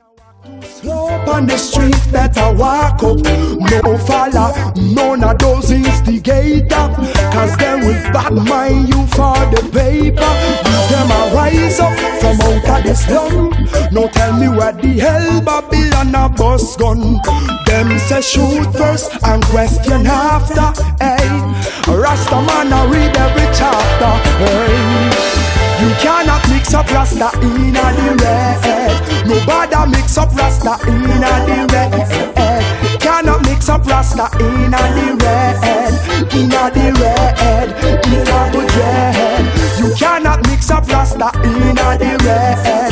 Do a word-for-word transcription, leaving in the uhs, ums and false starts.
Slow up on the street, better walk up. No follow, none of those instigator, cause they will bad mind you for the paper. You them a rise up from out of the slum. No tell me where the hell Babylon a bus gun. Them say shoot first and question after. Hey, Rasta man a read every chapter. Hey, you cannot mix up Rasta in a the red. Nobody mix up Rasta in a the red. Cannot mix up Rasta in a the red. In a the red. In a the red. You cannot mix up Rasta in a the red.